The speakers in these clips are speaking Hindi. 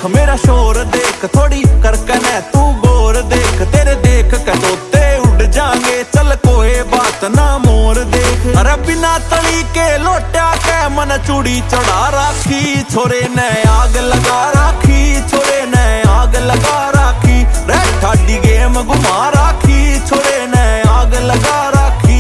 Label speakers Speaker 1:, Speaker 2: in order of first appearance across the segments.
Speaker 1: देख मेरा शोर देख, थोड़ी करके न तू गोर देख, तेरे देख के तोते उड़ जाएंगे, चल कोई बात ना मोर देख। अरे बिना तली के लोटा के मन चूड़ी चढ़ा राखी, छोरे ने आग लगा राखी, छोरे ने आग लगा राखी, रे ठाडी गेम घुमा राखी, छोरे ने आग लगा राखी।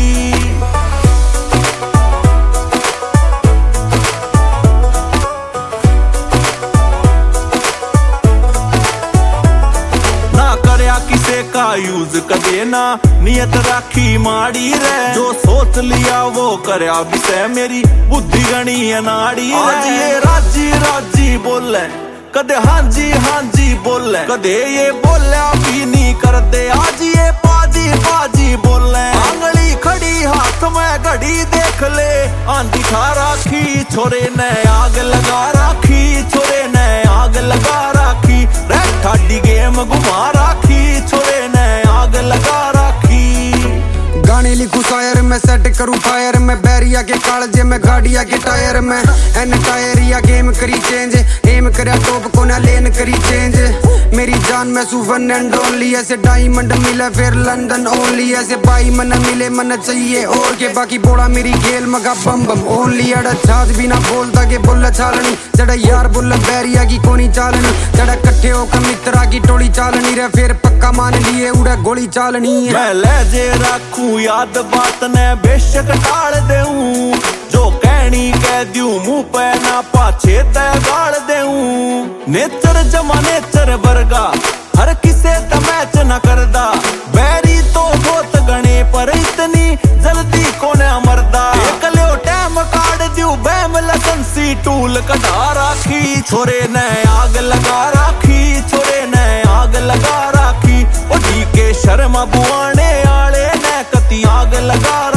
Speaker 1: किसे का यूज कदे ना नियत राखी माड़ी रे, जो सोच लिया वो करया विषय मेरी बुद्धि गणी अनाड़ी रे। आज ये राजी राजी बोले कदे हांजी हांजी बोले, कदे ये बोलिया भी नहीं करते, आज ये बाजी बाजी बोले। आंगली खड़ी हाथ में घड़ी देख ले, आंधी खा राखी, छोरे ने आग लगा राखी, छोरे ने आग लगा राखी, रे ठाडी गेम घुमा राखी, छोरे ने आग लगा राखी।
Speaker 2: गाने लिखूं शायर में, सेट करूं फायर में, बैरिया के कालजे में, गाड़िया के टायर में, एन टायर या गेम करी चेंज, एम करया टॉप को ना लेन करी चेंज। मेरी जान में सुवन एंड ओनली, ऐसे डायमंड मिले फिर लंदन ओनली, ऐसे बाई मन मिले मन चाहिए और के, बाकी बोड़ा मेरी गेल मगा बम बम ओनली। अड़ा छाज भी ना बोलता के बुल छालनी, जड़ा यार बुल बैरिया की कोनी चालनी, जड़ा कट्ठे होकर मित्रा की टोली चालनी रे, फिर पक्का मान लिए उड़ा गोली चालनी है।
Speaker 1: मैं लहजे रखूं याद बात ने बेशक टाल देऊं, जो कहनी कह दूं मुंह पे ना पाछे तय गाड़ देऊं। नेचर जमा नेचर बरगा, हर किसे त मैच न करदा, बैरी तो बहुत गणे पर इतनी जल्दी कोने मरदा। एक लियो टाइम काट दूं बैम लसंसी टूल कढ़ा राखी, छोरे ने आग लगा राखी, छोरे ने आग लगा राखी, ओ डी के शर्मा बुआने आले ने कती आग लगा